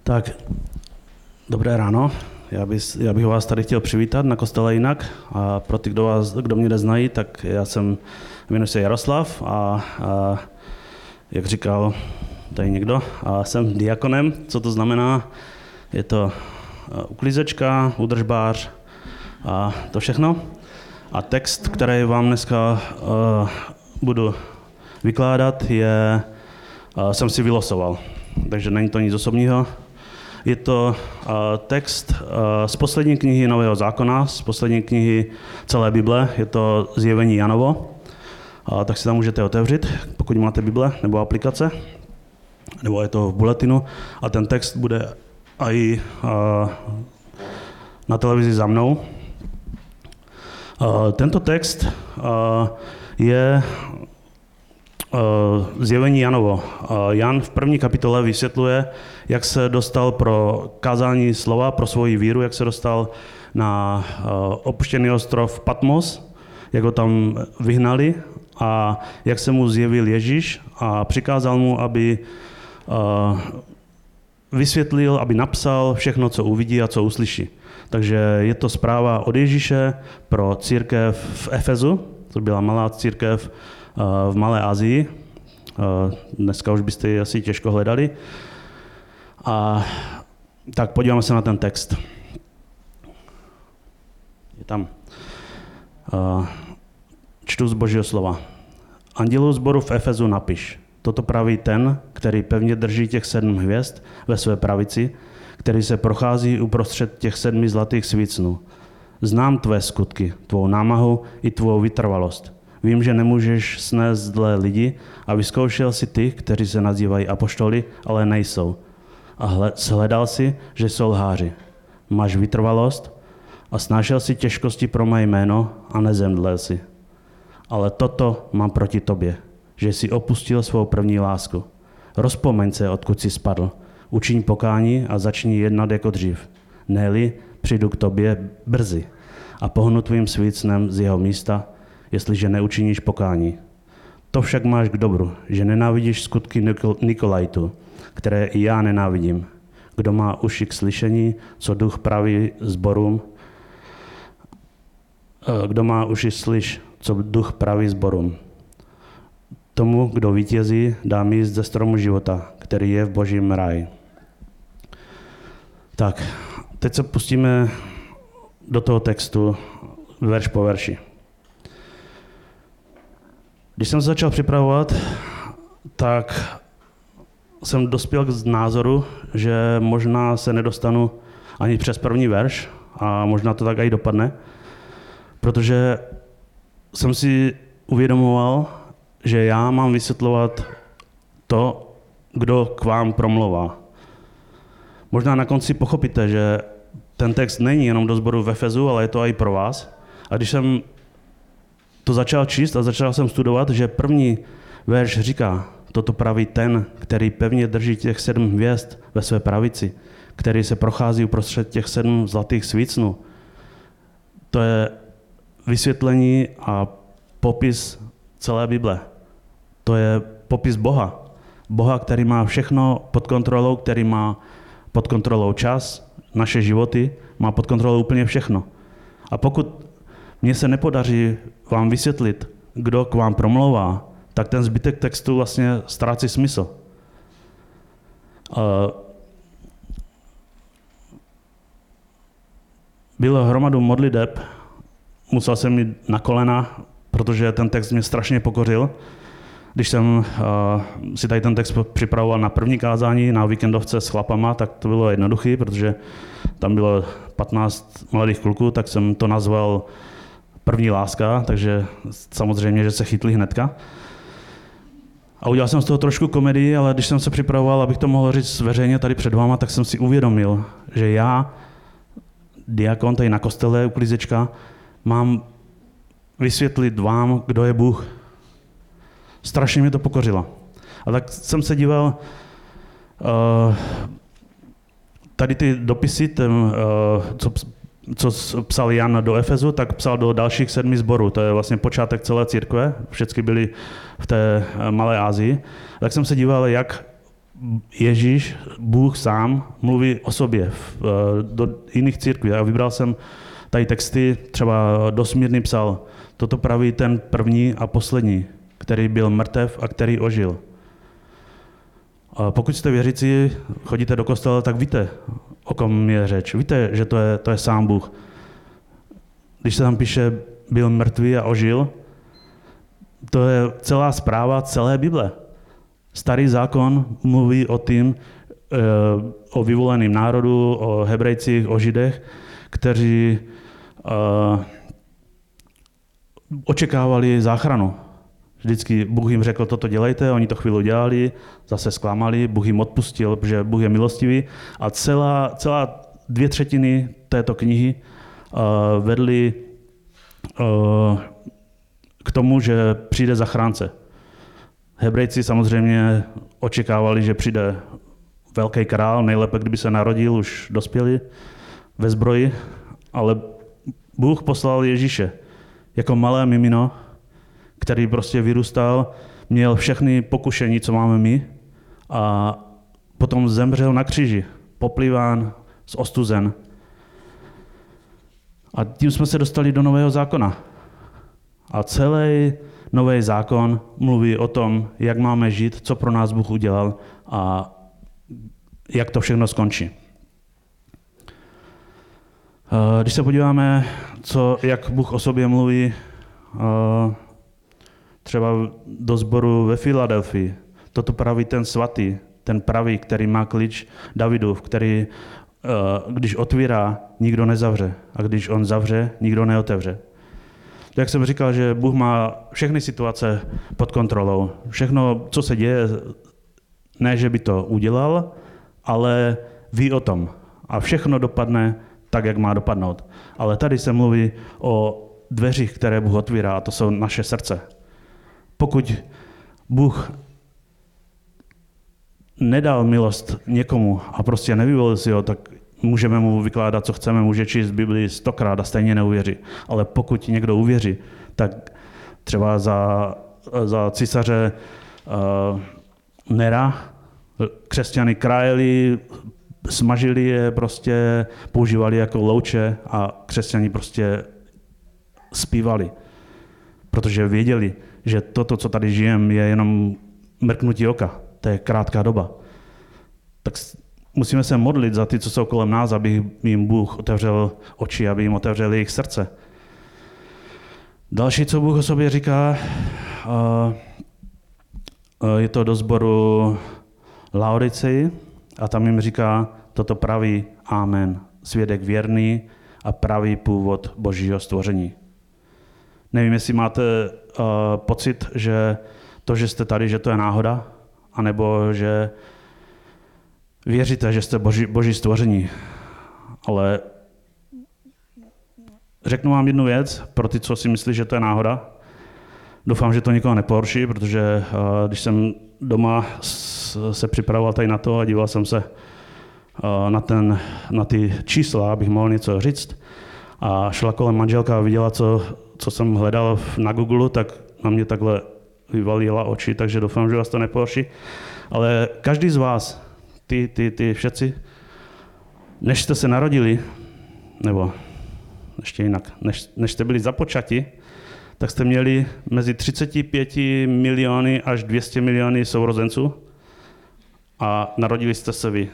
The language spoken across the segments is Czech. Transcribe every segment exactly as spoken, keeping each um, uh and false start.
Tak, dobré ráno. Já, bys, já bych vás tady chtěl přivítat na kostele Jinak. A pro ty, kdo, vás, kdo mě neznají, tak já jsem, jmenuji se Jaroslav a, a jak říkal tady někdo, a jsem diakonem. Co to znamená? Je to uklízečka, údržbář a to všechno. A text, který vám dneska uh, budu vykládat, je, uh, jsem si vylosoval. Takže není to nic osobního. Je to uh, text uh, z poslední knihy Nového zákona, z poslední knihy celé Bible, je to Zjevení Janovo. Uh, tak si tam můžete otevřít, pokud máte Bible nebo aplikace, nebo je to v bulletinu. A ten text bude i uh, na televizi za mnou. Uh, tento text uh, je uh, Zjevení Janovo. Uh, Jan v první kapitole vysvětluje, jak se dostal pro kázání slova, pro svoji víru, jak se dostal na uh, opuštěný ostrov Patmos, jak ho tam vyhnali a jak se mu zjevil Ježíš a přikázal mu, aby uh, vysvětlil, aby napsal všechno, co uvidí a co uslyší. Takže je to zpráva od Ježíše pro církev v Efezu, to byla malá církev uh, v Malé Asii. Uh, dneska už byste ji asi těžko hledali. A tak podíváme se na ten text. Je tam. Uh, čtu z Božího slova. Andělu sboru v Efezu napiš. Toto praví ten, který pevně drží těch sedm hvězd ve své pravici, který se prochází uprostřed těch sedmi zlatých svícnů. Znám tvé skutky, tvou námahu i tvou vytrvalost. Vím, že nemůžeš snést zlé lidi a vyzkoušel si ty, kteří se nazývají apoštoly, ale nejsou. A shledal si, že jsou lháři. Máš vytrvalost a snášel si těžkosti pro mé jméno a nezemdlel si. Ale toto mám proti tobě, že jsi opustil svou první lásku. Rozpomeň se, odkud jsi spadl. Učiň pokání a začni jednat jako dřív. Ne-li, přijdu k tobě brzy a pohnu tvým svícnem z jeho místa, jestliže neučiníš pokání. To však máš k dobru, že nenávidíš skutky Nikol- Nikolajtu, které i já nenávidím. Kdo má uši k slyšení, co duch praví sborům, kdo má uši slyš, co duch praví sborům. Tomu, kdo vítězí, dám jíst ze stromu života, který je v Božím ráji. Tak, teď se pustíme do toho textu verš po verši. Když jsem se začal připravovat, tak jsem dospěl k názoru, že možná se nedostanu ani přes první verš a možná to tak i dopadne, protože jsem si uvědomoval, že já mám vysvětlovat to, kdo k vám promlouvá. Možná na konci pochopíte, že ten text není jenom do sboru v Efezu, ale je to i pro vás. A když jsem to začal číst a začal jsem studovat, že první verš říká, toto praví ten, který pevně drží těch sedm hvězd ve své pravici, který se prochází uprostřed těch sedm zlatých svícnů. To je vysvětlení a popis celé Bible. To je popis Boha. Boha, který má všechno pod kontrolou, který má pod kontrolou čas, naše životy, má pod kontrolou úplně všechno. A pokud mně se nepodaří vám vysvětlit, kdo k vám promlouvá, tak ten zbytek textu vlastně ztrácí smysl. Bylo hromadu modliteb, musel jsem jít na kolena, protože ten text mě strašně pokořil. Když jsem uh, si tady ten text připravoval na první kázání, na víkendovce s chlapama, tak to bylo jednoduché, protože tam bylo patnáct mladých kluků, tak jsem to nazval První láska, takže samozřejmě, že se chytli hnedka. A udělal jsem z toho trošku komedii, ale když jsem se připravoval, abych to mohl říct veřejně tady před váma, tak jsem si uvědomil, že já, diakon tady na kostele, uklízečka, mám vysvětlit vám, kdo je Bůh. Strašně mě to pokořilo. A tak jsem se díval, uh, tady ty dopisy, ten, uh, co, co psal Jan do Efezu, tak psal do dalších sedmi sborů. To je vlastně počátek celé církve. Všechny byly v té Malé Asii. Tak jsem se díval, jak Ježíš, Bůh sám, mluví o sobě do jiných církví. Já vybral jsem tady texty, třeba do Smírny psal, toto praví ten první a poslední, který byl mrtev a který ožil. A pokud jste věřící, chodíte do kostela, tak víte, o kom je řeč. Víte, že to je, to je sám Bůh. Když se tam píše, byl mrtvý a ožil, to je celá zpráva celé Bible. Starý zákon mluví o tím, o vyvoleném národu, o Hebrejcích, o Židech, kteří očekávali záchranu. Vždycky Bůh jim řekl, toto dělejte, oni to chvíli dělali, zase zklamali, Bůh jim odpustil, protože Bůh je milostivý. A celá, celá dvě třetiny této knihy uh, vedly uh, k tomu, že přijde zachránce. Hebrejci samozřejmě očekávali, že přijde velký král, nejlépe, kdyby se narodil už dospělý ve zbroji, ale Bůh poslal Ježíše jako malé mimino, který prostě vyrůstal, měl všechny pokušení, co máme my, a potom zemřel na kříži, popliván, zostuzen. A tím jsme se dostali do Nového zákona. A celý Nový zákon mluví o tom, jak máme žít, co pro nás Bůh udělal a jak to všechno skončí. Když se podíváme, co, jak Bůh o sobě mluví, třeba do sboru ve Filadelfii, toto praví ten svatý, ten pravý, který má klíč Davidův, který, když otvírá, nikdo nezavře. A když on zavře, nikdo neotevře. Jak jsem říkal, že Bůh má všechny situace pod kontrolou. Všechno, co se děje, ne, že by to udělal, ale ví o tom. A všechno dopadne tak, jak má dopadnout. Ale tady se mluví o dveřích, které Bůh otvírá, a to jsou naše srdce. Pokud Bůh nedal milost někomu a prostě nevyvolil si ho, tak můžeme mu vykládat, co chceme, může číst Biblii stokrát a stejně neuvěří. Ale pokud někdo uvěří, tak třeba za, za císaře uh, Nera křesťany krájeli, smažili je, prostě používali jako louče a křesťani prostě zpívali. Protože věděli, že toto, co tady žijeme, je jenom mrknutí oka. To je krátká doba. Tak musíme se modlit za ty, co jsou kolem nás, aby jim Bůh otevřel oči, aby jim otevřel jejich srdce. Další, co Bůh o sobě říká, je to do sboru Laodicei a tam jim říká toto pravý amen, svědek věrný a pravý původ Božího stvoření. Nevím, jestli máte uh, pocit, že to, že jste tady, že to je náhoda, anebo že věříte, že jste boží, boží stvoření. Ale řeknu vám jednu věc, pro ty, co si myslí, že to je náhoda. Doufám, že to nikoho nepohorší, protože uh, když jsem doma s, se připravoval tady na to a díval jsem se uh, na, ten, na ty čísla, abych mohl něco říct, a šla kolem manželka a viděla, co, co jsem hledal na Google, tak na mě takhle vyvalila oči, takže doufám, že vás to nepohorší. Ale každý z vás, ty, ty, ty všetci, než jste se narodili, nebo ještě jinak, než, než jste byli započati, tak jste měli mezi třicet pět miliony až dvě stě miliony sourozenců a narodili jste se vy.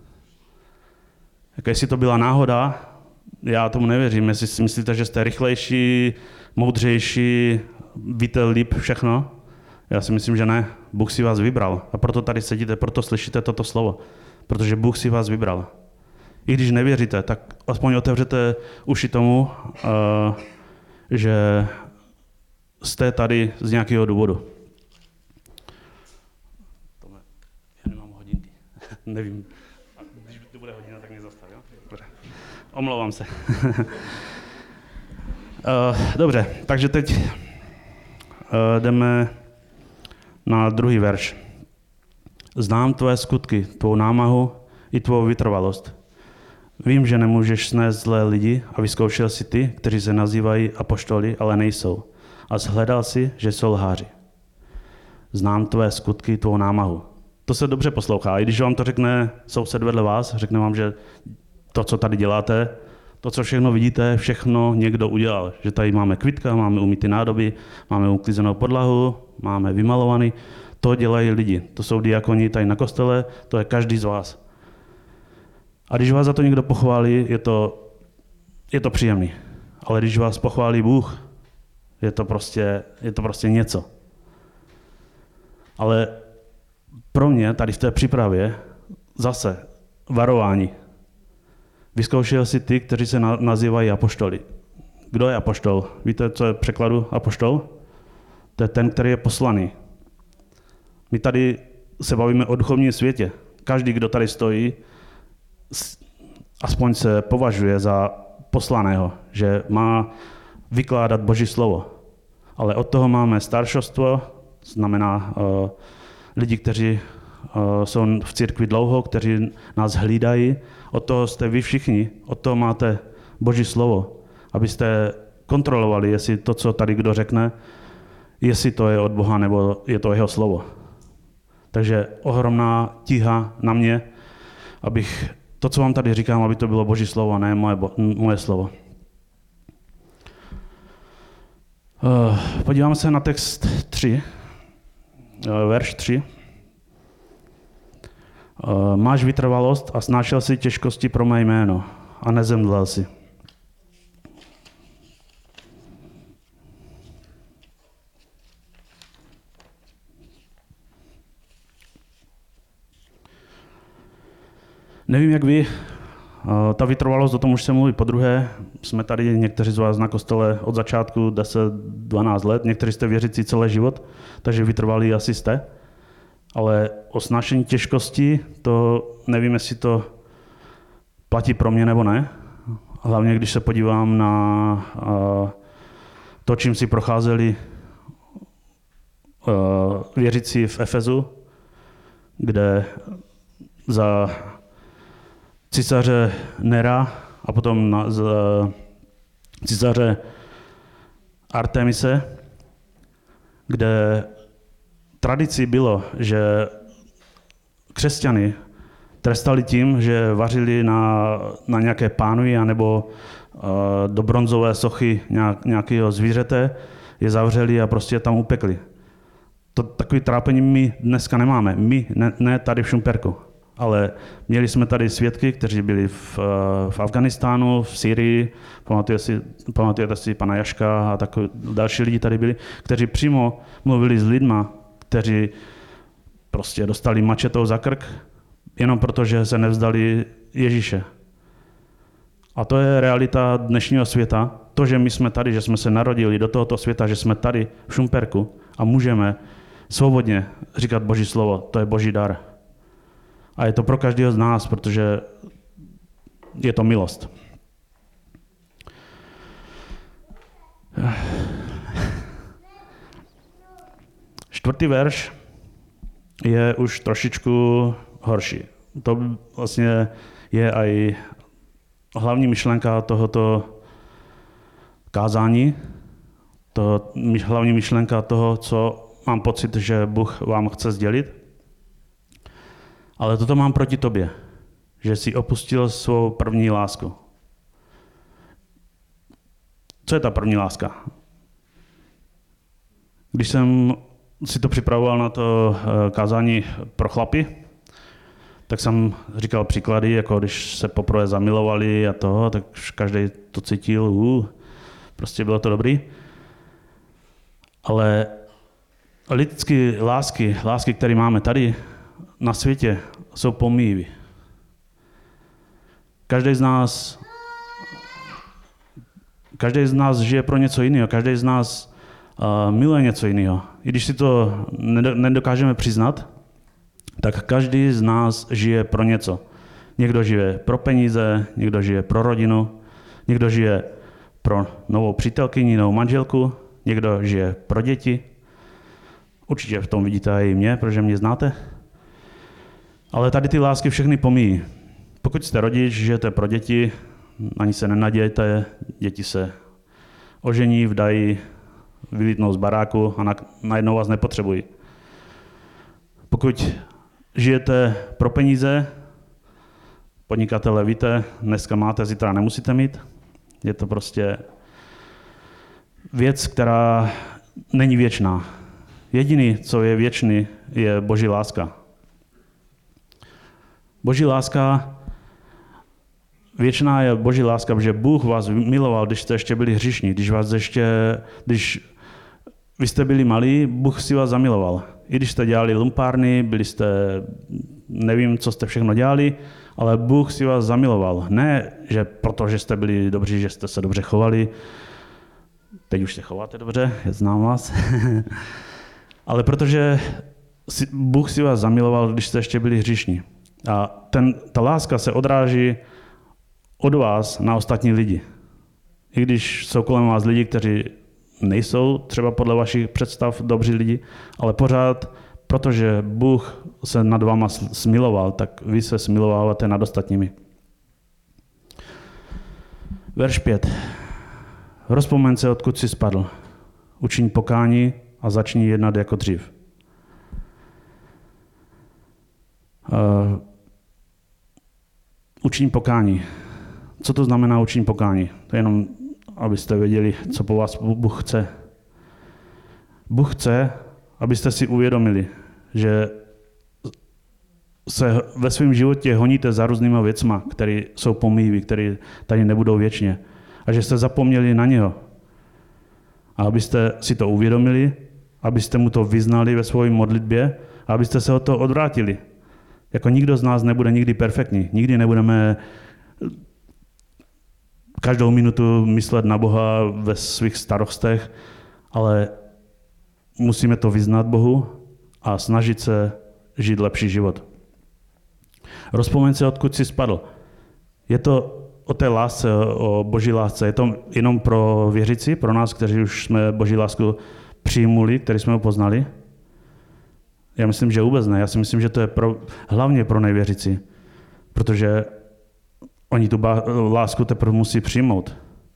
Jak jestli to byla náhoda, já tomu nevěřím. Jestli si myslíte, že jste rychlejší, moudřejší, víte líp všechno, já si myslím, že ne. Bůh si vás vybral a proto tady sedíte, proto slyšíte toto slovo. Protože Bůh si vás vybral. I když nevěříte, tak aspoň otevřete uši tomu, uh, že jste tady z nějakého důvodu. Já nemám hodinky. Nevím. Když to bude hodina, tak mě zastav, jo? Dobře. Omlouvám se. uh, dobře, takže teď uh, jdeme na druhý verš. Znám tvoje skutky, tvou námahu i tvou vytrvalost. Vím, že nemůžeš snést zlé lidi a vyzkoušel si ty, kteří se nazývají apoštoly, ale nejsou. A shledal si, že jsou lháři. Znám tvoje skutky, tvou námahu. To se dobře poslouchá. I když vám to řekne soused vedle vás, řekne vám, že to, co tady děláte, to, co všechno vidíte, všechno někdo udělal. Že tady máme kvitka, máme umytý nádoby, máme uklizenou podlahu, máme vymalovaný. To dělají lidi. To jsou diakoni tady na kostele, to je každý z vás. A když vás za to někdo pochválí, je to, je to příjemný. Ale když vás pochválí Bůh, je to prostě, je to prostě něco. Ale pro mě tady v té přípravě zase varování. Vyzkoušel si ty, kteří se nazývají apoštoly. Kdo je apoštol? Víte, co je v překladu apoštol? To je ten, který je poslaný. My tady se bavíme o duchovním světě. Každý, kdo tady stojí, aspoň se považuje za poslaného, že má vykládat Boží slovo. Ale od toho máme staršostvo, znamená uh, lidi, kteří uh, jsou v církvi dlouho, kteří nás hlídají. Od toho jste vy všichni, od toho máte Boží slovo, abyste kontrolovali, jestli to, co tady kdo řekne, jestli to je od Boha, nebo je to jeho slovo. Takže ohromná tíha na mě, abych to, co vám tady říkám, aby to bylo Boží slovo, a ne moje, moje slovo. Uh, podíváme se na text tři, uh, verš tři. Uh, máš vytrvalost a snášel si těžkosti pro mé jméno a nezemdlel si. Nevím, jak vy, ta vytrvalost, o tom už se mluví podruhé. Jsme tady někteří z vás na kostele od začátku deset dvanáct let, někteří jste věřící celý život, takže vytrvalí asi jste. Ale o snášení těžkostí, to nevím, jestli to platí pro mě nebo ne. Hlavně, když se podívám na to, čím si procházeli věřící v Efezu, kde za císaře Nera a potom na, z císaře Artemise, kde tradicí bylo, že křesťany trestali tím, že vařili na, na nějaké pánvi anebo uh, do bronzové sochy nějak, nějakého zvířete, je zavřeli a prostě je tam upekli. To, takový trápení my dneska nemáme. My, ne, ne tady v Šumperku. Ale měli jsme tady svědky, kteří byli v, v Afghánistánu, v Syrii, pamatujete si, pamatujete si pana Jaška a takový další lidi tady byli, kteří přímo mluvili s lidma, kteří prostě dostali mačetou za krk, jenom proto, že se nevzdali Ježíše. A to je realita dnešního světa. To, že my jsme tady, že jsme se narodili do tohoto světa, že jsme tady v Šumperku a můžeme svobodně říkat Boží slovo, to je Boží dar. A je to pro každého z nás, protože je to milost. Čtvrtý verš je už trošičku horší. To vlastně je i hlavní myšlenka tohoto kázání, to hlavní myšlenka toho, co mám pocit, že Bůh vám chce sdělit. Ale toto mám proti tobě, že jsi opustil svou první lásku. Co je ta první láska? Když jsem si to připravoval na to kázání pro chlapy, tak jsem říkal příklady, jako když se poprvé zamilovali a toho, tak každý to cítil, uh, prostě bylo to dobrý. Ale lidské lásky, lásky, které máme tady na světě, jsou pomíjivý. Každý z nás každý z nás žije pro něco jiného, každý z nás uh, miluje něco jiného. I když si to nedokážeme přiznat, tak každý z nás žije pro něco. Někdo žije pro peníze, někdo žije pro rodinu, někdo žije pro novou přítelkyni, novou manželku, někdo žije pro děti. Určitě v tom vidíte i mě, protože mě znáte. Ale tady ty lásky všechny pomíjí. Pokud jste rodič, žijete pro děti, ani se nenadějte, děti se ožení, vdají, vylítnou z baráku a najednou vás nepotřebují. Pokud žijete pro peníze, podnikatele víte, dneska máte, zítra nemusíte mít. Je to prostě věc, která není věčná. Jediný, co je věčný, je Boží láska. Boží láska, věčná je Boží láska, protože Bůh vás miloval, když jste ještě byli hříšní, když vás ještě, když vy jste byli malí, Bůh si vás zamiloval. I když jste dělali lumpárny, byli jste, nevím, co jste všechno dělali, ale Bůh si vás zamiloval. Ne, že proto, že jste byli dobří, že jste se dobře chovali, teď už se chováte dobře, já znám vás, ale protože si, Bůh si vás zamiloval, když jste ještě byli hříšní. A ten, ta láska se odráží od vás na ostatní lidi. I když jsou kolem vás lidi, kteří nejsou třeba podle vašich představ dobří lidi, ale pořád, protože Bůh se nad váma smiloval, tak vy se smilováváte nad ostatními. Verš pět. Rozpomeň se, odkud jsi spadl. Učiň pokání a začni jednat jako dřív. Uh, učiň pokání. Co to znamená učiň pokání? To je jenom, abyste věděli, co po vás Bůh chce. Bůh chce, abyste si uvědomili, že se ve svém životě honíte za různýma věcma, které jsou pomíjivý, které tady nebudou věčně. A že jste zapomněli na něho. A abyste si to uvědomili, abyste mu to vyznali ve své modlitbě a abyste se od toho odvrátili. Jako nikdo z nás nebude nikdy perfektní. Nikdy nebudeme každou minutu myslet na Boha ve svých starostech, ale musíme to vyznat Bohu a snažit se žít lepší život. Rozpomeň se, odkud jsi spadl. Je to o té lásce, o Boží lásce. Je to jenom pro věřící, pro nás, kteří už jsme Boží lásku přijmuli, který jsme ho poznali? Já myslím, že vůbec ne. Já si myslím, že to je pro, hlavně pro nevěřící, protože oni tu ba- lásku teprve musí přijmout.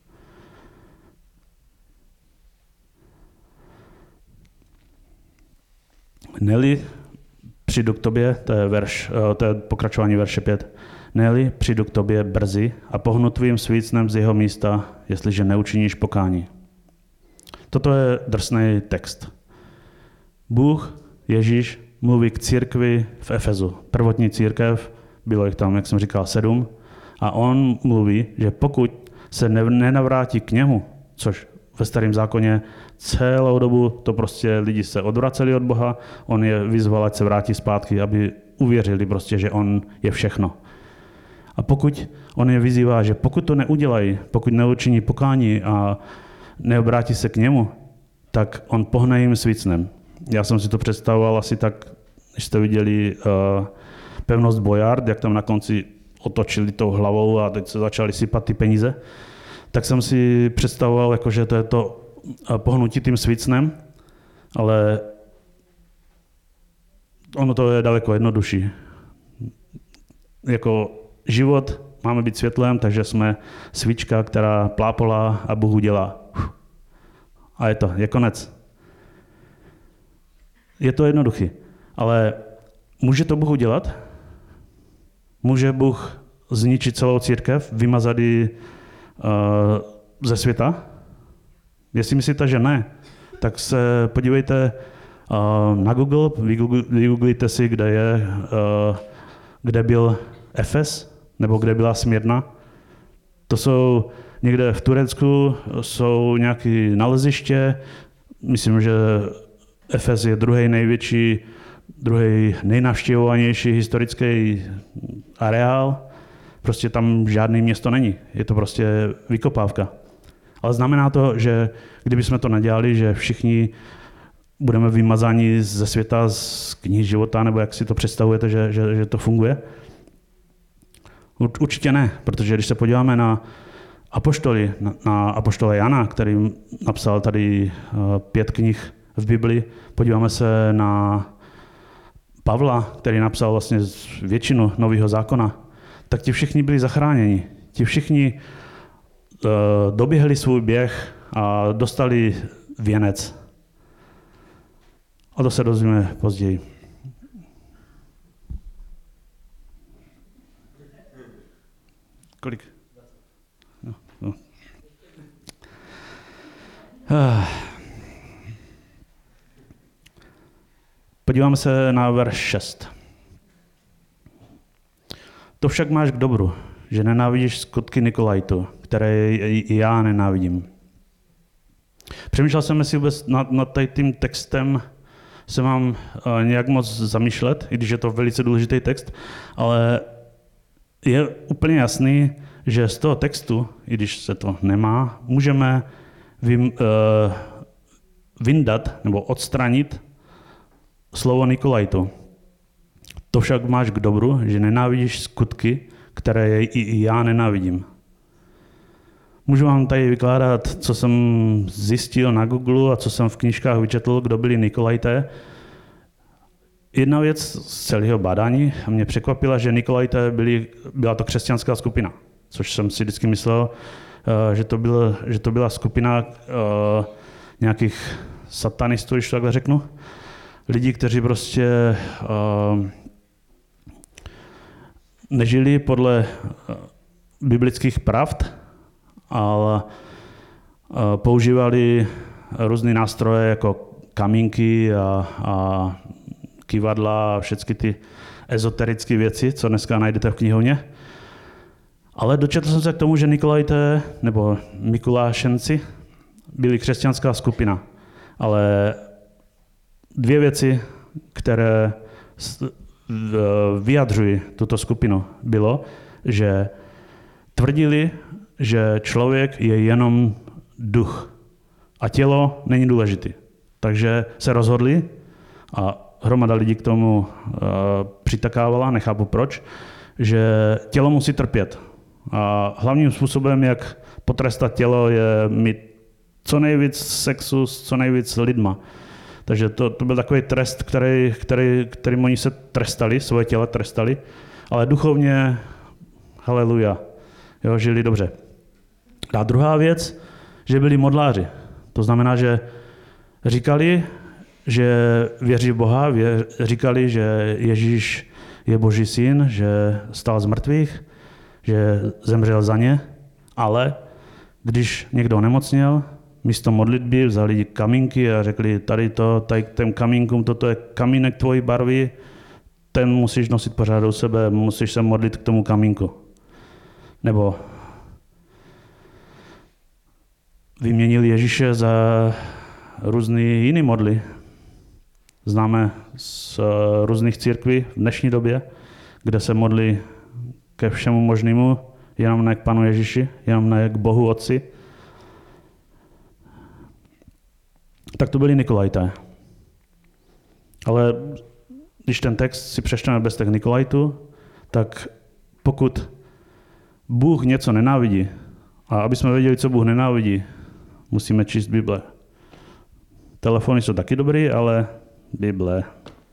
Neli, přijdu k tobě, to je, verš, to je pokračování verše pět. Neli, přijdu k tobě brzy a pohnu tvým svícnem z jeho místa, jestliže neučiníš pokání. Toto je drsný text. Bůh, Ježíš, mluví k církvi v Efezu. Prvotní církev, bylo jich tam, jak jsem říkal, sedm. A on mluví, že pokud se nenavrátí k němu, což ve starém zákoně celou dobu to prostě lidi se odvraceli od Boha, on je vyzval, ať se vrátí zpátky, aby uvěřili prostě, že on je všechno. A pokud on je vyzývá, že pokud to neudělají, pokud neučiní pokání a neobrátí se k němu, tak on pohne jim svícnem. Já jsem si to představoval asi tak, když jste viděli uh, Pevnost Boyard, jak tam na konci otočili tou hlavou a teď se začali sypat ty peníze, tak jsem si představoval, jako, že to je to pohnutí tím svícnem, ale ono to je daleko jednodušší. Jako život, máme být světlem, takže jsme svíčka, která plápolá a Bůh udělá. A je to, je konec. Je to jednoduchý, ale může to Bůh udělat? Může Bůh zničit celou církev, vymazat ji uh, ze světa? Jestli myslíte, že ne, tak se podívejte uh, na Google, vygooglíte si, kde je, uh, kde byl Efes, nebo kde byla Smyrna. To jsou někde v Turecku, jsou nějaké naleziště, myslím, že Efes je druhý největší, druhý nejnavštěvovanější historický areál. Prostě tam žádné město není. Je to prostě vykopávka. Ale znamená to, že kdybychom to nedělali, že všichni budeme vymazáni ze světa, z knih života, nebo jak si to představujete, že, že, že to funguje? Určitě ne, protože když se podíváme na apoštoly, na, na apoštole Jana, který napsal tady pět knih v Biblii, podíváme se na Pavla, který napsal vlastně většinu Nového zákona, tak ti všichni byli zachráněni. Ti všichni uh, doběhli svůj běh a dostali věnec. A to se dozvíme později. Kolik? No, no. Ah. Podíváme se na verš šest. To však máš k dobru, že nenávidíš skutky Nikolajtu, které i já nenávidím. Přemýšlel jsem, jestli vůbec nad, nad tím textem se mám uh, nějak moc zamýšlet, i když je to velice důležitý text, ale je úplně jasný, že z toho textu, i když se to nemá, můžeme vym, uh, vyndat nebo odstranit slovo Nikolajtu. To však máš k dobru, že nenávidíš skutky, které i já nenávidím. Můžu vám tady vykládat, co jsem zjistil na Google a co jsem v knížkách vyčetl, kdo byli Nikolajté. Jedna věc z celého bádání mě překvapila, že Nikolajté byli, byla to křesťanská skupina, což jsem si vždycky myslel, že to, byl, že to byla skupina uh, nějakých satanistů, když to takhle řeknu. Lidí, kteří prostě uh, nežili podle uh, biblických pravd, ale uh, používali různé nástroje jako kamínky a, a kývadla a všechny ty ezoterické věci, co dneska najdete v knihovně. Ale dočetl jsem se k tomu, že Nikolajté nebo Mikulášenci byli křesťanská skupina. Ale dvě věci, které vyjadřují tuto skupinu, bylo, že tvrdili, že člověk je jenom duch a tělo není důležitý. Takže se rozhodli a hromada lidí k tomu uh, přitakávala, nechápu proč, že tělo musí trpět. A hlavním způsobem, jak potrestat tělo, je mít co nejvíc sexu s co nejvíc lidma. Takže to, to byl takový trest, který, který, kterým oni se trestali, svoje tělo trestali, ale duchovně, haleluja, jo, žili dobře. A druhá věc, že byli modláři. To znamená, že říkali, že věří v Boha, vě, říkali, že Ježíš je Boží syn, že stál z mrtvých, že zemřel za ně, ale když někdo onemocněl, místo modlitby vzali kamínky a řekli, tady to, tady ten kamínkům, toto je kamínek tvojí barvy, ten musíš nosit pořád u sebe, musíš se modlit k tomu kamínku. Nebo vyměnili Ježíše za různý jiný modly. Známe z různých církví v dnešní době, kde se modlí ke všemu možnému, jenom ne k Panu Ježíši, jenom ne k Bohu Otci. Tak to byli Nikolajté. Ale když ten text si přečteme bez těch Nikolajtů, tak pokud Bůh něco nenávidí, a aby jsme věděli, co Bůh nenávidí, musíme číst Bible. Telefony jsou taky dobrý, ale Bible.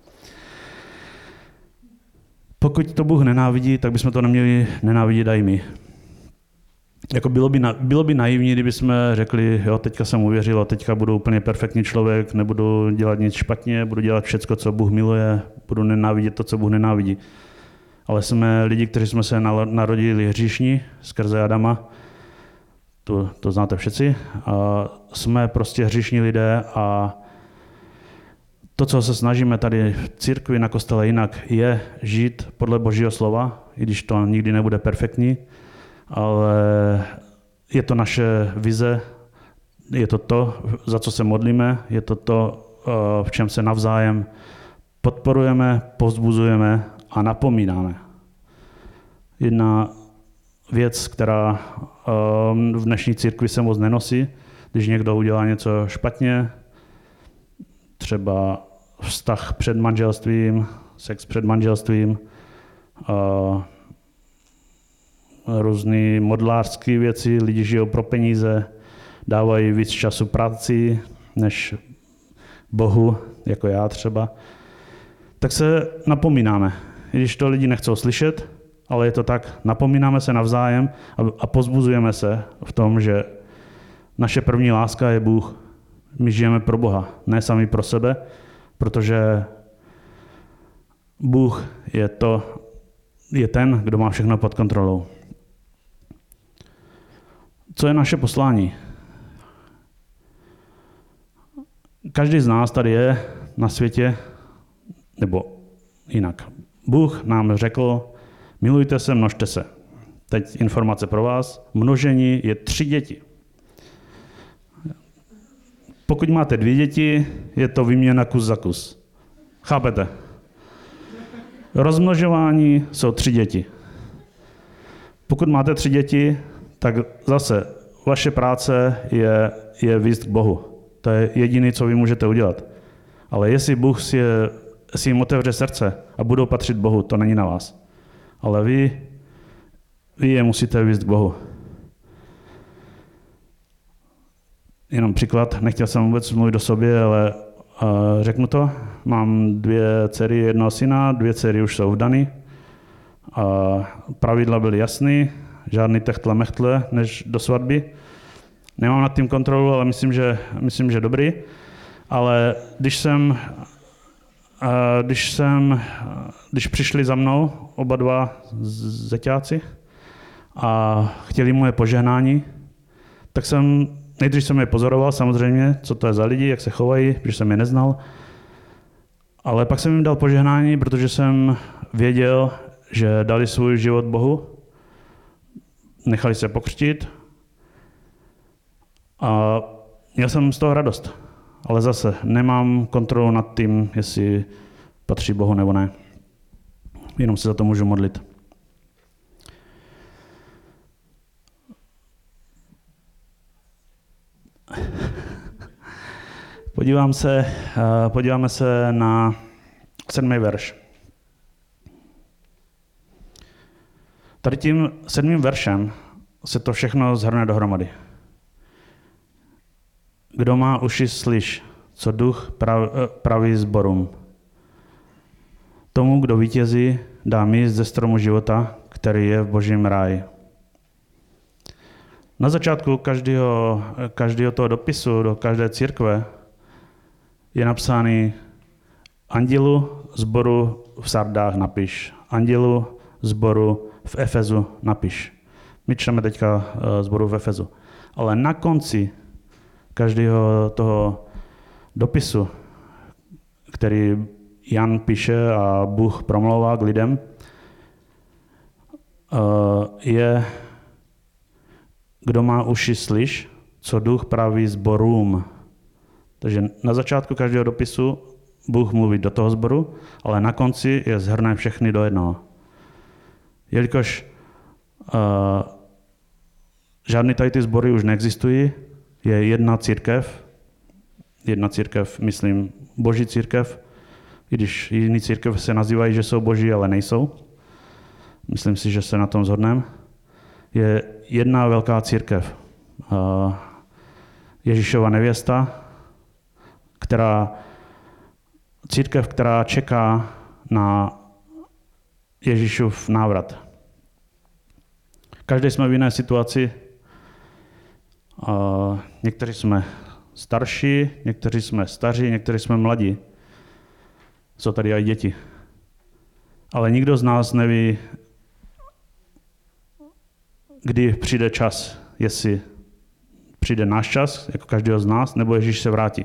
Pokud to Bůh nenávidí, tak bychom to neměli nenávidět i my. Jako bylo by, na, bylo by naivní, kdyby jsme řekli, jo, teďka jsem uvěřil, teďka budu úplně perfektní člověk, nebudu dělat nic špatně, budu dělat všecko, co Bůh miluje, budu nenávidět to, co Bůh nenávidí. Ale jsme lidi, kteří jsme se narodili hříšní skrze Adama, to, to znáte všetci, a jsme prostě hříšní lidé a to, co se snažíme tady v církvi na kostele jinak, je žít podle Božího slova, i když to nikdy nebude perfektní, ale je to naše vize, je to to, za co se modlíme, je to to, v čem se navzájem podporujeme, povzbuzujeme a napomínáme. Jedna věc, která v dnešní církvi se moc nenosí, když někdo udělá něco špatně, třeba vztah před manželstvím, sex před manželstvím, různé modlářské věci, lidi žijou pro peníze, dávají víc času práci než Bohu, jako já třeba, tak se napomínáme. I když to lidi nechcou slyšet, ale je to tak, napomínáme se navzájem a pozbuzujeme se v tom, že naše první láska je Bůh. My žijeme pro Boha, ne sami pro sebe, protože Bůh je, to, je ten, kdo má všechno pod kontrolou. Co je naše poslání? Každý z nás tady je na světě, nebo jinak. Bůh nám řekl, milujte se, množte se. Teď informace pro vás. Množení je tři děti. Pokud máte dvě děti, je to výměna kus za kus. Chápete? Rozmnožování jsou tři děti. Pokud máte tři děti, tak zase vaše práce je, je víc k Bohu. To je jediné, co vy můžete udělat. Ale jestli Bůh si, je, si jim otevře srdce a budou patřit Bohu, to není na vás. Ale vy, vy je musíte víc k Bohu. Jenom příklad, nechtěl jsem vůbec mluvit o sobě, ale uh, řeknu to. Mám dvě dcery, jednoho syna, dvě dcery už jsou vdaný. Uh, pravidla byly jasný, žádný techtle mechtle než do svatby. Nemám nad tím kontrolu, ale myslím, že, myslím, že dobrý. Ale když jsem, uh, když jsem, když přišli za mnou oba dva zeťáci a chtěli moje požehnání, tak jsem nejdřív jsem je pozoroval samozřejmě, co to je za lidi, jak se chovají, protože jsem je neznal. Ale pak jsem jim dal požehnání, protože jsem věděl, že dali svůj život Bohu, nechali se pokřtít a měl jsem z toho radost. Ale zase nemám kontrolu nad tím, jestli patří Bohu nebo ne. Jenom se za to můžu modlit. Podívám se, podíváme se na sedmý verš. Tady tím sedmým veršem se to všechno zhrne dohromady. Kdo má uši, slyš, co duch praví sborům. Tomu, kdo vítězí, dá míst ze stromu života, který je v Božím ráji. Na začátku každého, každého toho dopisu do každé církve je napsáný andělu sboru v Sardách napiš, andělu sboru v Efezu napiš. My čteme teďka sboru v Efezu. Ale na konci každého toho dopisu, který Jan píše a Bůh promlouvá k lidem, je kdo má uši, slyš, co duch praví sborům. Takže na začátku každého dopisu Bůh mluví do toho sboru, ale na konci je shrne všechny do jednoho. Jelikož uh, žádný tady ty sbory už neexistují, je jedna církev, jedna církev, myslím, Boží církev, i když jiný církev se nazývají, že jsou boží, ale nejsou. Myslím si, že se na tom shodneme. Je jedna velká církev. Uh, Ježíšova nevěsta, která, církev, která čeká na Ježíšův návrat. Každý jsme v jiné situaci. Uh, někteří jsme starší, někteří jsme staří, někteří jsme mladí. Jsou tady i děti. Ale nikdo z nás neví, kdy přijde čas, jestli přijde náš čas, jako každého z nás, nebo Ježíš se vrátí.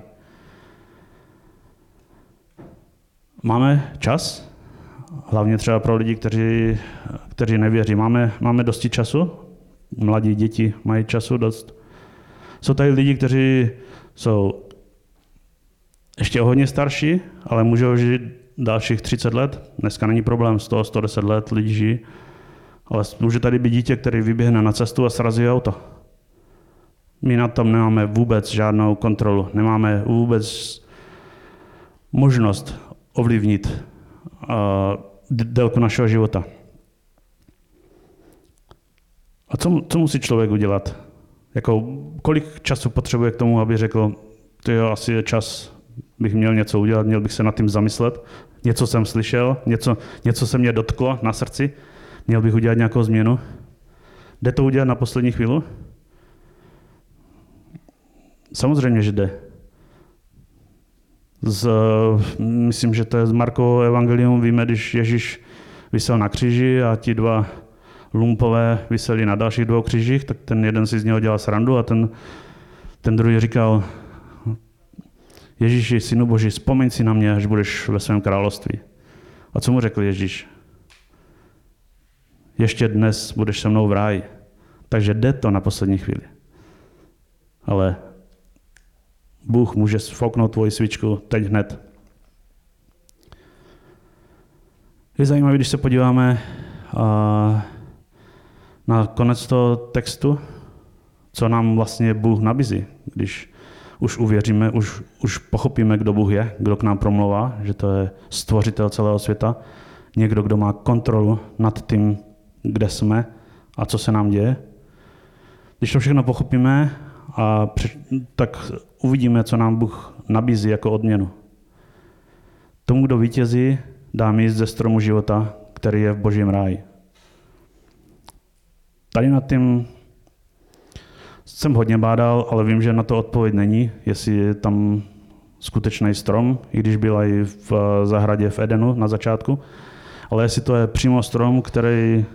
Máme čas, hlavně třeba pro lidi, kteří, kteří nevěří. Máme, máme dosti času, mladí děti mají času dost. Jsou tady lidi, kteří jsou ještě o hodně starší, ale můžou žít dalších třicet let. Dneska není problém, sto, sto deset let lidi žijí. Ale může tady být dítě, který vyběhne na cestu a srazí auto. My na tom nemáme vůbec žádnou kontrolu. Nemáme vůbec možnost ovlivnit uh, délku našeho života. A co, co musí člověk udělat? Jako, kolik času potřebuje k tomu, aby řekl, tyjo, asi je čas, bych měl něco udělat, měl bych se nad tím zamyslet. Něco jsem slyšel, něco, něco se mě dotklo na srdci, měl bych udělat nějakou změnu. Jde to udělat na poslední chvíli? Samozřejmě, že jde. Z, myslím, že to je z Markovo evangelium. Víme, když Ježíš visel na kříži a ti dva lumpové viseli na dalších dvou křížích, tak ten jeden si z něho dělal srandu a ten, ten druhý říkal, Ježíši, synu Boží, vzpomeň si na mě, až budeš ve svém království. A co mu řekl Ježíš? Ještě dnes budeš se mnou v ráji. Takže jde to na poslední chvíli. Ale Bůh může sfouknout tvoji svíčku teď hned. Je zajímavé, když se podíváme na konec toho textu, co nám vlastně Bůh nabízí, když už uvěříme, už, už pochopíme, kdo Bůh je, kdo k nám promlouvá, že to je stvořitel celého světa, někdo, kdo má kontrolu nad tím, kde jsme a co se nám děje. Když to všechno pochopíme, a tak uvidíme, co nám Bůh nabízí jako odměnu. Tomu, kdo vítězí, dám jíst ze stromu života, který je v Božím ráji. Tady nad tím jsem hodně bádal, ale vím, že na to odpověď není, jestli je tam skutečný strom, i když byla i v zahradě v Edenu na začátku, ale jestli to je přímo strom, který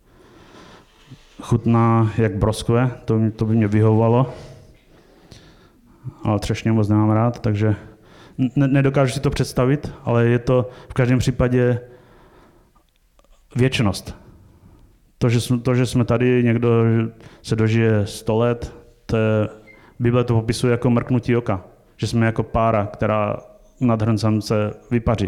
chutná jak broskve, to, to by mě vyhovovalo, ale třešně moc nemám rád, takže ne, nedokážu si to představit, ale je to v každém případě věčnost. To, že jsme, to, že jsme tady, někdo se dožije sto let, to je, Bible to popisuje jako mrknutí oka, že jsme jako pára, která nad hrncem se vypaří.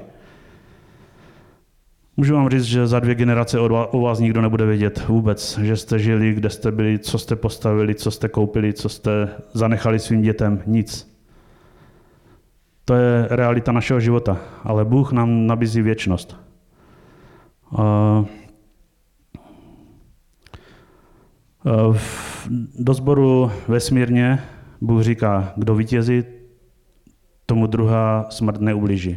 Můžu vám říct, že za dvě generace o vás nikdo nebude vědět vůbec, že jste žili, kde jste byli, co jste postavili, co jste koupili, co jste zanechali svým dětem, nic. To je realita našeho života, ale Bůh nám nabízí věčnost. Do sboru vesmírně Bůh říká, kdo vítězí, tomu druhá smrt neublíží.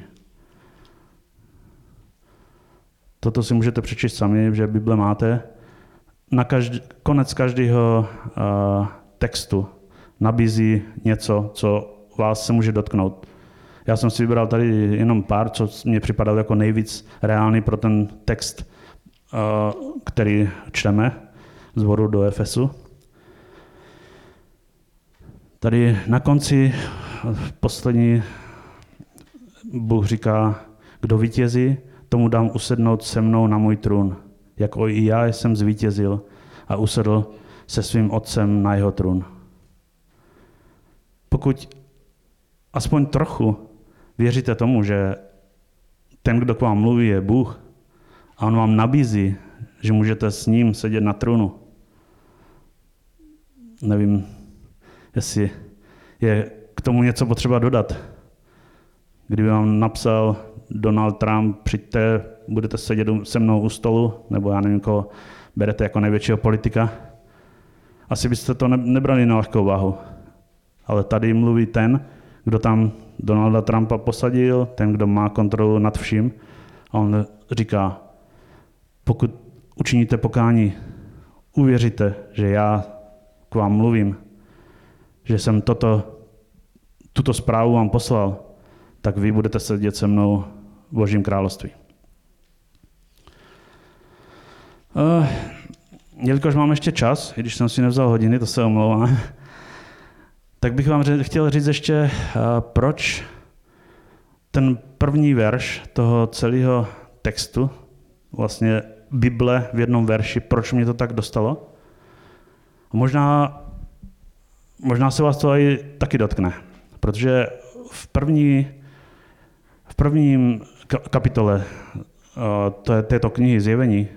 Toto si můžete přečíst sami, že Bible máte. Na každý, konec každého uh, textu nabízí něco, co vás se může dotknout. Já jsem si vybral tady jenom pár, co mě připadalo jako nejvíc reálný pro ten text, uh, který čteme z Zboru do Efesu. Tady na konci poslední Bůh říká, kdo vítězí, tomu dám usednout se mnou na můj trůn, jako i já jsem zvítězil a usedl se svým otcem na jeho trůn. Pokud aspoň trochu věříte tomu, že ten, kdo k vám mluví, je Bůh a on vám nabízí, že můžete s ním sedět na trůnu, nevím, jestli je k tomu něco potřeba dodat. Kdyby vám napsal Donald Trump, přijďte, budete sedět se mnou u stolu, nebo já nevím, koho berete jako největšího politika, asi byste to nebrali na lehkou váhu. Ale tady mluví ten, kdo tam Donalda Trumpa posadil, ten, kdo má kontrolu nad vším. A on říká, pokud učiníte pokání, uvěříte, že já k vám mluvím, že jsem toto, tuto zprávu vám poslal, tak vy budete sedět se mnou v Božím království. Uh, jelikož mám ještě čas, i když jsem si nevzal hodiny, to se omlouvám, tak bych vám chtěl říct ještě, uh, proč ten první verš toho celého textu, vlastně Bible v jednom verši, proč mě to tak dostalo. A možná, možná se vás to i taky dotkne, protože v první V prvním kapitole této knihy Zjevení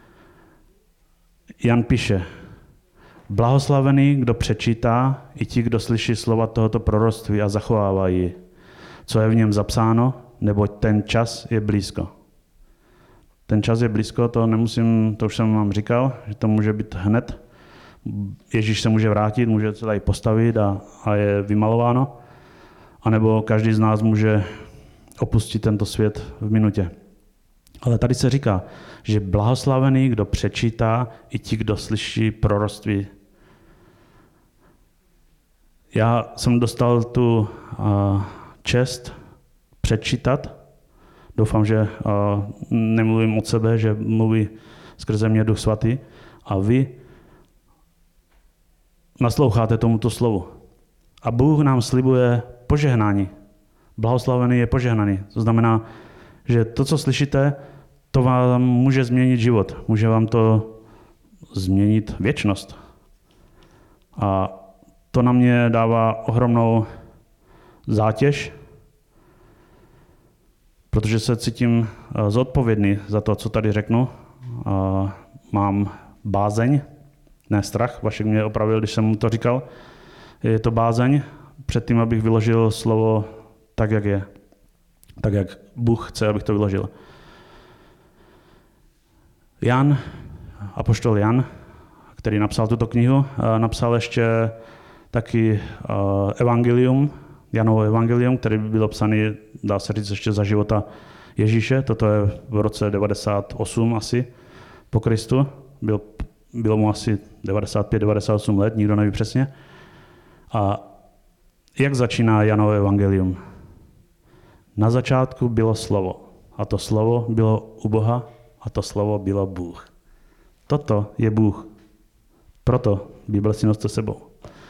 Jan píše, blahoslavený, kdo přečítá, i ti, kdo slyší slova tohoto proroctví a zachovává ji, co je v něm zapsáno, neboť ten čas je blízko. Ten čas je blízko, to nemusím, to už jsem vám říkal, že to může být hned. Ježíš se může vrátit, může se tady postavit a, a je vymalováno. A nebo každý z nás může opustit tento svět v minutě. Ale tady se říká, že blahoslavený, kdo přečítá, i ti, kdo slyší proroctví. Já jsem dostal tu uh, čest přečítat. Doufám, že uh, nemluvím od sebe, že mluví skrze mě Duch Svatý, A vy nasloucháte tomuto slovu. A Bůh nám slibuje požehnání. Blahoslavený je požehnaný. To znamená, že to, co slyšíte, to vám může změnit život. Může vám to změnit věčnost. A to na mě dává ohromnou zátěž, protože se cítím zodpovědný za to, co tady řeknu. Mám bázeň, ne strach, Vašek mě opravil, když jsem mu to říkal. Je to bázeň před tím, abych vyložil slovo tak, jak je. Tak, jak Bůh chce, abych to vyložil. Jan, apoštol Jan, který napsal tuto knihu, napsal ještě taky evangelium, Janovo evangelium, který byl psaný, dá se říct, ještě za života Ježíše. Toto je v roce devadesát osm asi po Kristu. Byl, bylo mu asi devadesát pět devadesát osm let, nikdo neví přesně. A jak začíná Janovo evangelium? Na začátku bylo slovo. A to slovo bylo u Boha a to slovo bylo Bůh. Toto je Bůh. Proto Bible si noste sebou.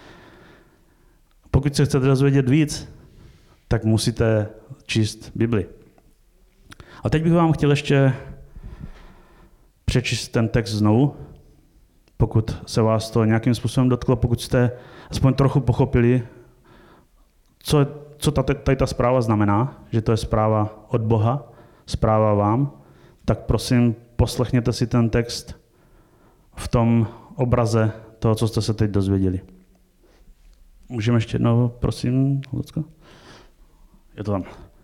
Pokud se chcete dozvědět víc, tak musíte číst Bibli. A teď bych vám chtěl ještě přečíst ten text znovu, pokud se vás to nějakým způsobem dotklo, pokud jste aspoň trochu pochopili, co, co ta, tady ta zpráva znamená, že to je zpráva od Boha, zpráva vám, tak prosím, poslechněte si ten text v tom obraze toho, co jste se teď dozvěděli. Můžeme ještě jednou, prosím, Lucko? Je to tam.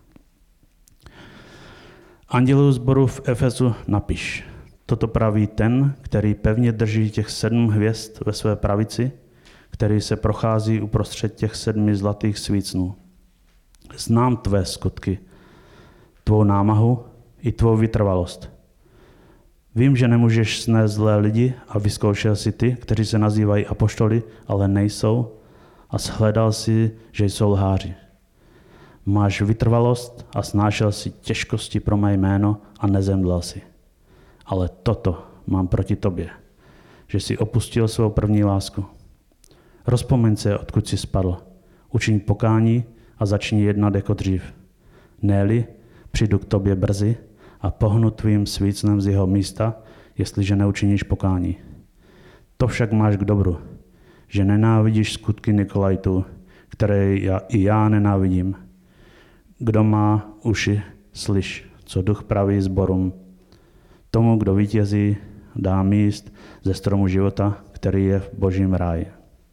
Andělu sboru v Efesu napiš. Toto praví ten, který pevně drží těch sedm hvězd ve své pravici, který se prochází uprostřed těch sedmi zlatých svícnů. Znám tvé skutky, tvou námahu i tvou vytrvalost. Vím, že nemůžeš snést zlé lidi a vyzkoušel si ty, kteří se nazývají apoštoly, ale nejsou, a shledal si, že jsou lháři. Máš vytrvalost a snášel si těžkosti pro mé jméno a nezemdlel si. Ale toto mám proti tobě, že jsi opustil svou první lásku. Rozpomeň se, odkud jsi spadl. Učiň pokání a začni jednat jako dřív. Ne-li, přijdu k tobě brzy a pohnu tvým svícnem z jeho místa, jestliže neučiníš pokání. To však máš k dobru, že nenávidíš skutky Nikolajtů, které já, i já nenávidím. Kdo má uši, slyš, co duch praví sborům. Tomu, kdo vítězí, dá míst ze stromu života, který je v božím ráji.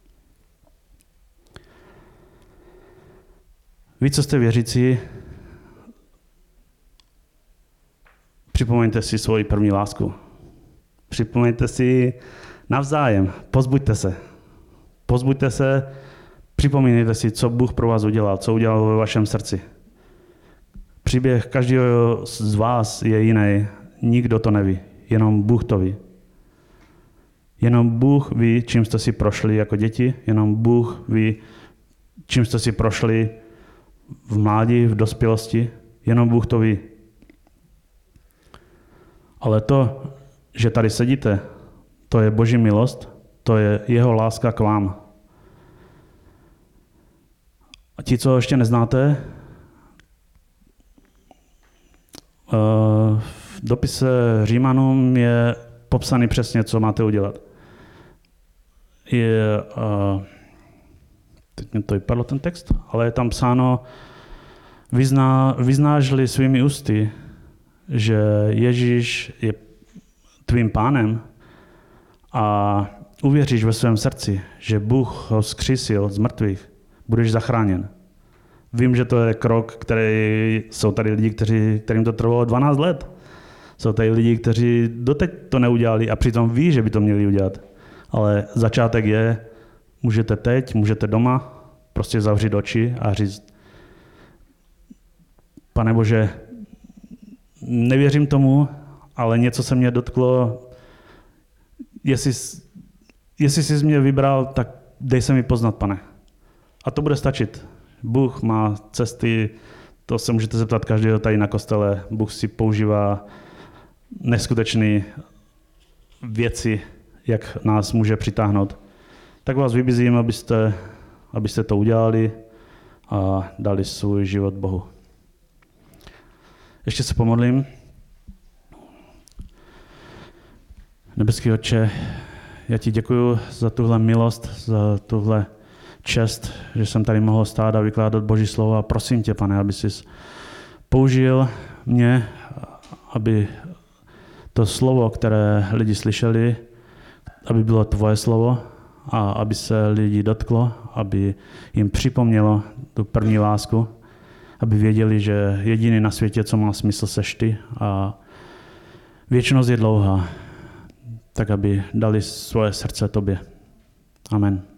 Vy, co jste věřící, připomeňte si svoji první lásku. Připomeňte si navzájem, pozbuďte se. Pozbuďte se, připomínejte si, co Bůh pro vás udělal, co udělal ve vašem srdci. Příběh každého z vás je jiný, nikdo to neví, jenom Bůh to ví. Jenom Bůh ví, čím jste si prošli jako děti, jenom Bůh ví, čím jste si prošli v mládí, v dospělosti, jenom Bůh to ví. Ale to, že tady sedíte, to je Boží milost, to je jeho láska k vám. A ti, co ho ještě neznáte, v dopise Římanům je popsaný přesně, co máte udělat. Je, teď mi to vypadlo ten text, ale je tam psáno, vyzná, vyznáš-li svými ústy, že Ježíš je tvým pánem a uvěříš ve svém srdci, že Bůh ho vzkřísil z mrtvých, budeš zachráněn. Vím, že to je krok, který jsou tady lidi, kteří, kterým to trvalo dvanáct let. Jsou tady lidi, kteří doteď to neudělali a přitom ví, že by to měli udělat. Ale začátek je, můžete teď, můžete doma prostě zavřít oči a říct, Pane Bože, nevěřím tomu, ale něco se mě dotklo, jestli, jestli jsi mě vybral, tak dej se mi poznat, Pane. A to bude stačit. Bůh má cesty, to se můžete zeptat každého tady na kostele, Bůh si používá neskutečné věci, jak nás může přitáhnout. Tak vás vybízím, abyste, abyste to udělali a dali svůj život Bohu. Ještě se pomodlím. Nebeský Otče, já ti děkuji za tuhle milost, za tuhle čest, že jsem tady mohl stát a vykládat Boží slovo a prosím tě, Pane, aby jsi použil mě, aby to slovo, které lidi slyšeli, aby bylo tvoje slovo a aby se lidi dotklo, aby jim připomnělo tu první lásku, aby věděli, že jediný na světě, co má smysl, seš ty a věčnost je dlouhá, tak aby dali svoje srdce tobě. Amen.